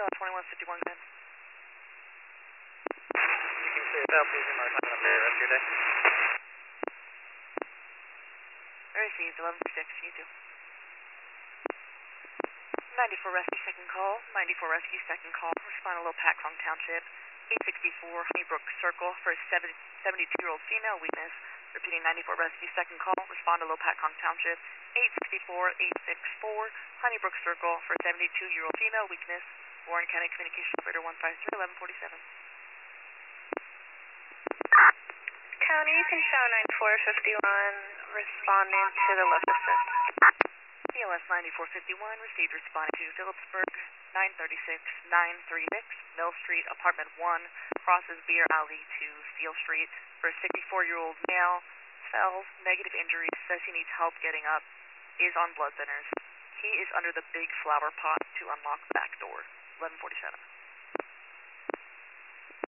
2151, good. You can clear it out, please, and have a good rest of your day. I received 1146, you too. 94 rescue, second call. 94 rescue, second call. Respond to Low Packong Township. 864 Honeybrook Circle for a 72-year-old female weakness. Repeating 94 rescue, second call. Respond to Low Packong Township. 864 Honeybrook Circle for a 72-year-old female weakness. Warren County Communication Operator 153, 1147. County, you can show 9451 responding to the lift assist. PLS 9451 received responding to Phillipsburg 936 Mill Street, Apartment 1, crosses Beer Alley to Steel Street for a 64-year-old male, fell, negative injuries, says he needs help getting up, is on blood thinners. He is under the big flower pot to unlock the back door. 1147.